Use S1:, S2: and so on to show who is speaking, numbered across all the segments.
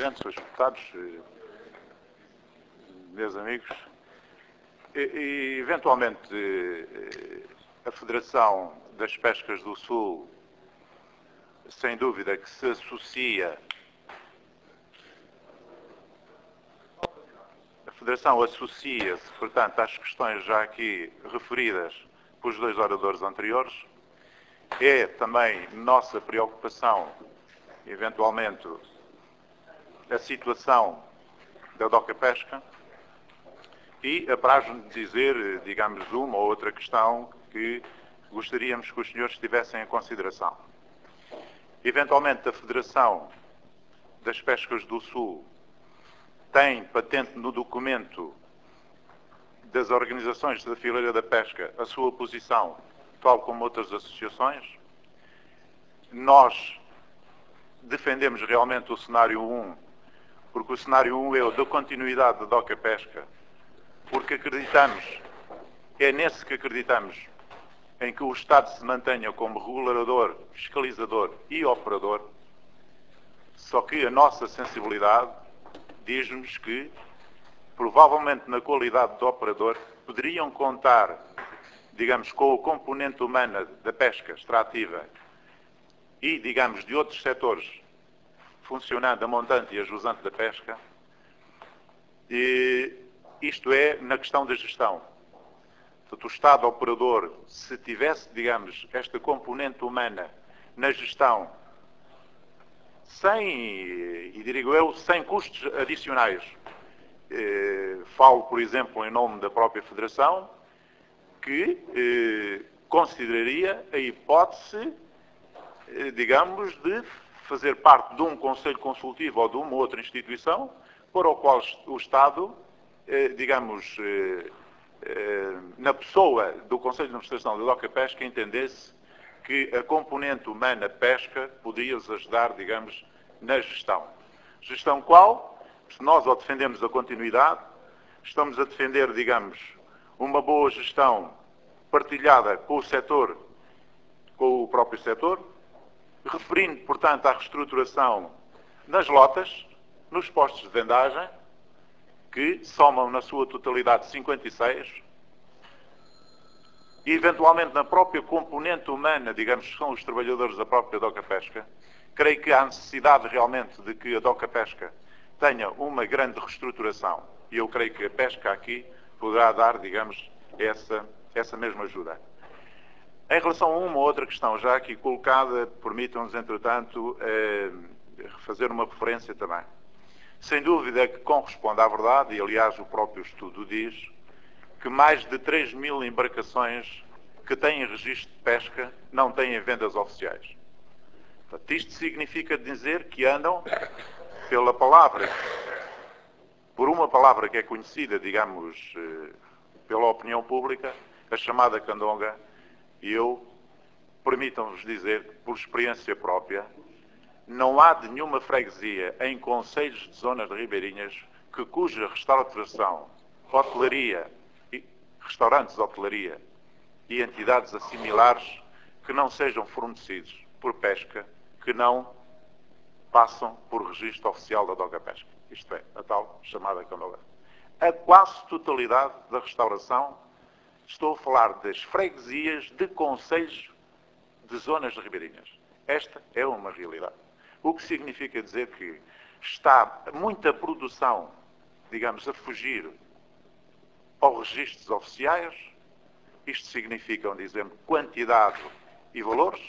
S1: Presidente, Srs. Deputados, meus amigos, eventualmente a Federação das Pescas do Sul, sem dúvida que se associa, a Federação associa-se, portanto, às questões já aqui referidas pelos dois oradores anteriores. É também nossa preocupação, eventualmente, a situação da DOCA Pesca e apraz-me dizer, digamos, uma ou outra questão que gostaríamos que os senhores tivessem em consideração. Eventualmente, a Federação das Pescas do Sul tem patente no documento das organizações da fileira da pesca a sua posição, tal como outras associações. Nós defendemos realmente o cenário 1, porque o cenário 1 é o da continuidade da DOCA Pesca, porque acreditamos, é nesse que acreditamos, em que o Estado se mantenha como regulador, fiscalizador e operador, só que a nossa sensibilidade diz-nos que, provavelmente na qualidade de operador, poderiam contar, digamos, com a componente humana da pesca extrativa e, digamos, de outros setores, funcionando a montante e a jusante da pesca, e isto é na questão da gestão. Portanto, o Estado operador, se tivesse, digamos, esta componente humana na gestão, e digo eu, sem custos adicionais, falo, por exemplo, em nome da própria Federação, que consideraria a hipótese, digamos, de fazer parte de um Conselho Consultivo ou de uma outra instituição, para o qual o Estado, digamos, na pessoa do Conselho de Administração da DOCA Pesca, entendesse que a componente humana pesca podia-os ajudar, digamos, na gestão. Gestão qual? Se nós ou defendemos a continuidade, estamos a defender, digamos, uma boa gestão partilhada com o setor, com o próprio setor, referindo, portanto, à reestruturação nas lotas, nos postos de vendagem, que somam na sua totalidade 56, e eventualmente na própria componente humana, digamos, que são os trabalhadores da própria DOCA Pesca. Creio que há necessidade realmente de que a DOCA Pesca tenha uma grande reestruturação, e eu creio que a pesca aqui poderá dar, digamos, essa mesma ajuda. Em relação a uma ou outra questão já aqui colocada, permitam-nos, entretanto, fazer uma referência também. Sem dúvida que corresponde à verdade, e aliás o próprio estudo diz, que mais de 3.000 embarcações que têm registro de pesca não têm vendas oficiais. Portanto, isto significa dizer que andam pela palavra, por uma palavra que é conhecida, digamos, pela opinião pública, a chamada candonga, e eu, permitam-vos dizer, por experiência própria, não há de nenhuma freguesia em concelhos de zonas de ribeirinhas cuja restauração, hotelaria, restaurantes de hotelaria e entidades assimilares que não sejam fornecidos por pesca, que não passam por registro oficial da DOCA Pesca. Isto é, a tal chamada candonga. A quase totalidade da restauração, estou a falar das freguesias de concelhos de zonas de ribeirinhas. Esta é uma realidade. O que significa dizer que está muita produção, digamos, a fugir aos registros oficiais. Isto significa, dizemos, quantidade e valores.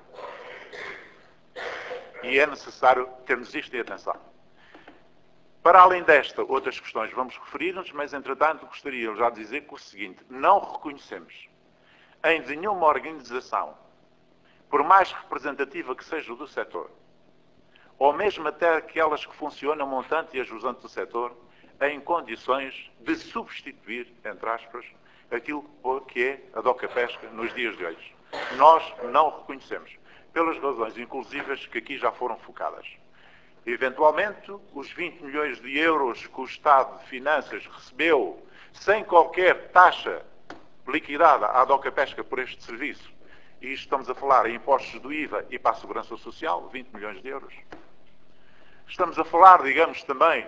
S1: E é necessário termos isto em atenção. Para além desta, outras questões vamos referir-nos, mas, entretanto, gostaria já de dizer que o seguinte: não reconhecemos em nenhuma organização, por mais representativa que seja do setor, ou mesmo até aquelas que funcionam montante e ajusante do setor, em condições de substituir, entre aspas, aquilo que é a DOCA Pesca nos dias de hoje. Nós não reconhecemos, pelas razões inclusivas que aqui já foram focadas. Eventualmente, os 20 milhões de euros que o Estado de Finanças recebeu, sem qualquer taxa liquidada à DOCA Pesca por este serviço, e estamos a falar em impostos do IVA e para a Segurança Social, 20 milhões de euros. Estamos a falar, digamos, também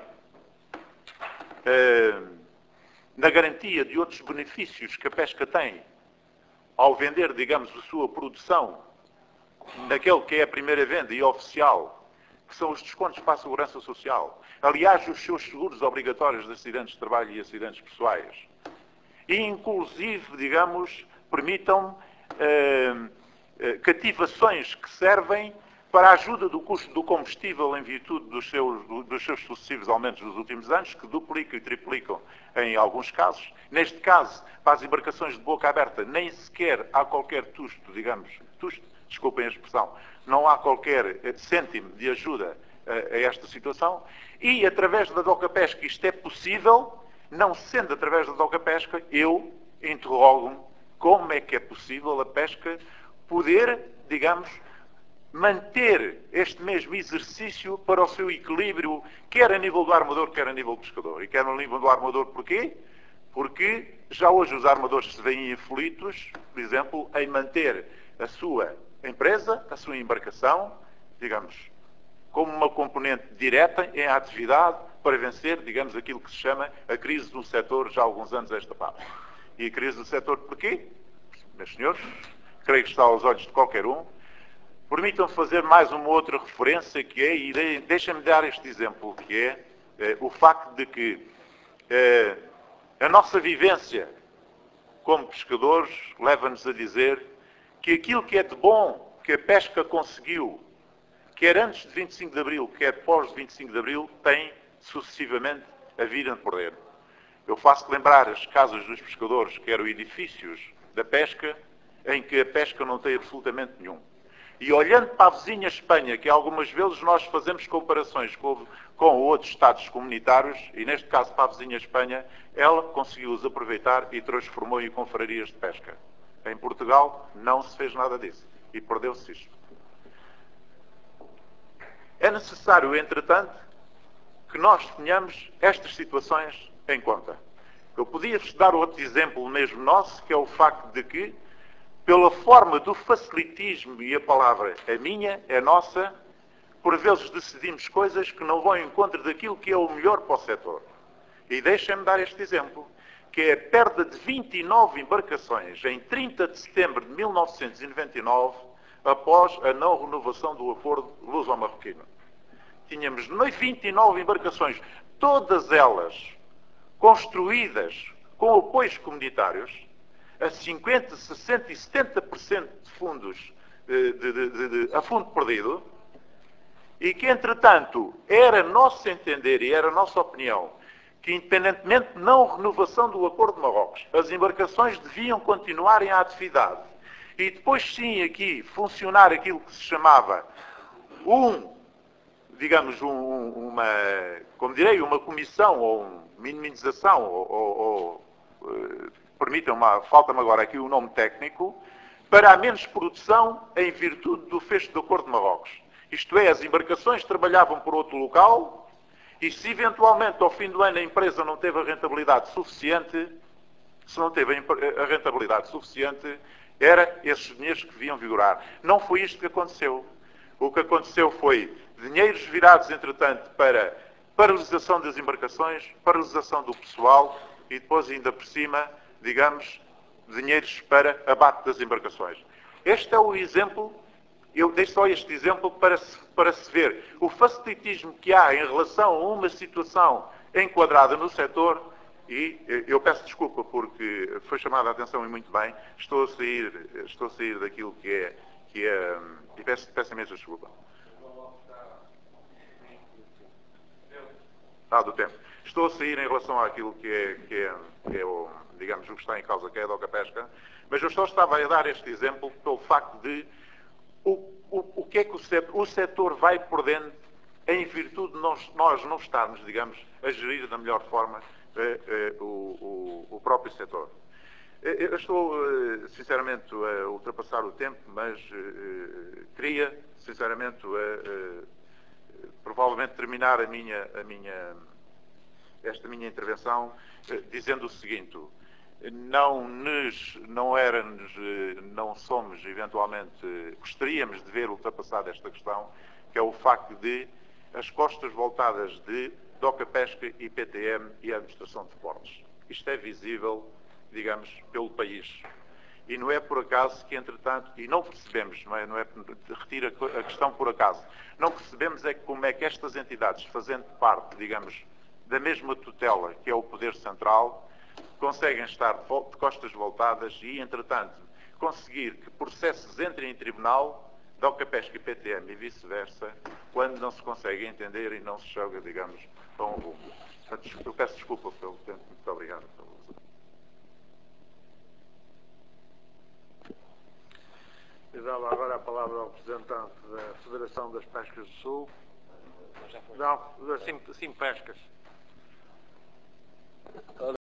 S1: na garantia de outros benefícios que a pesca tem ao vender, digamos, a sua produção naquele que é a primeira venda e oficial, que são os descontos para a segurança social. Aliás, os seus seguros obrigatórios de acidentes de trabalho e acidentes pessoais. E, inclusive, digamos, permitam cativações que servem para a ajuda do custo do combustível em virtude dos seus sucessivos aumentos dos últimos anos, que duplicam e triplicam em alguns casos. Neste caso, para as embarcações de boca aberta, nem sequer há qualquer desculpem a expressão, não há qualquer cêntimo de ajuda a esta situação. E, através da Doca Pesca, isto é possível. Não sendo através da Doca Pesca, eu interrogo-me como é que é possível a pesca poder, digamos, manter este mesmo exercício para o seu equilíbrio, quer a nível do armador, quer a nível do pescador. E quer a nível do armador porquê? Porque já hoje os armadores se veem aflitos, por exemplo, em manter a sua empresa, a sua embarcação, digamos, como uma componente direta em atividade para vencer, digamos, aquilo que se chama a crise do setor já há alguns anos esta parte. E a crise do setor porquê? Meus senhores, creio que está aos olhos de qualquer um. Permitam-me fazer mais uma outra referência que é, e deixem-me dar este exemplo, que é o facto de que a nossa vivência como pescadores leva-nos a dizer que aquilo que é de bom que a pesca conseguiu, quer antes de 25 de Abril, quer pós 25 de Abril, tem sucessivamente a vir a perder. Eu faço lembrar as casas dos pescadores, que eram edifícios da pesca, em que a pesca não tem absolutamente nenhum. E olhando para a vizinha Espanha, que algumas vezes nós fazemos comparações com outros Estados comunitários, e neste caso para a vizinha Espanha, ela conseguiu-os aproveitar e transformou em confrarias de pesca. Em Portugal não se fez nada disso. E perdeu-se isto. É necessário, entretanto, que nós tenhamos estas situações em conta. Eu podia-vos dar outro exemplo mesmo nosso, que é o facto de que, pela forma do facilitismo, e a palavra é minha, é nossa, por vezes decidimos coisas que não vão em contra daquilo que é o melhor para o setor. E deixem-me dar este exemplo, que é a perda de 29 embarcações em 30 de setembro de 1999, após a não renovação do acordo luso-marroquino. Tínhamos 29 embarcações, todas elas construídas com apoios comunitários, a 50%, 60% e 70% de fundos a fundo perdido, e que, entretanto, era nosso entender e era nossa opinião que, independentemente de não renovação do Acordo de Marrocos, as embarcações deviam continuar em atividade e depois sim aqui funcionar aquilo que se chamava uma comissão ou uma minimização permitam-me, falta-me agora aqui o nome técnico, para a menos produção em virtude do fecho do Acordo de Marrocos. Isto é, as embarcações trabalhavam por outro local e se eventualmente ao fim do ano a empresa não teve a rentabilidade suficiente, era esses dinheiros que deviam vigorar. Não foi isto que aconteceu. O que aconteceu foi dinheiros virados, entretanto, para paralisação das embarcações, paralisação do pessoal e depois, ainda por cima, digamos, dinheiros para abate das embarcações. Este é o exemplo, eu deixo só este exemplo para se ver o facilitismo que há em relação a uma situação enquadrada no setor. E eu peço desculpa porque foi chamada a atenção e muito bem, estou a sair daquilo que é e peço imensa desculpa. Do tempo. Estou a sair em relação àquilo que é o, digamos, o que está em causa, que é a Doca Pesca, mas eu só estava a dar este exemplo pelo facto de o que é que o setor vai perdendo em virtude de nós não estarmos, digamos, a gerir da melhor forma o próprio setor. Eu estou, sinceramente, a ultrapassar o tempo, mas queria, sinceramente, provavelmente terminar esta minha intervenção dizendo o seguinte: não somos, eventualmente, gostaríamos de ver ultrapassada esta questão, que é o facto de as costas voltadas de DOCA Pesca, IPTM e a Administração de Portos. Isto é visível, digamos, pelo país. E não é por acaso que, entretanto, e não percebemos, retira a questão por acaso, não percebemos é que como é que estas entidades, fazendo parte, digamos, da mesma tutela que é o Poder Central, conseguem estar de costas voltadas e, entretanto, conseguir que processos entrem em tribunal, DOCA Pesca e PTM e vice-versa, quando não se consegue entender e não se chega, digamos, a um rumo. Eu peço desculpa pelo tempo. Muito obrigado.
S2: E dava agora a palavra ao representante da Federação das Pescas do Sul. Não, das Simpescas.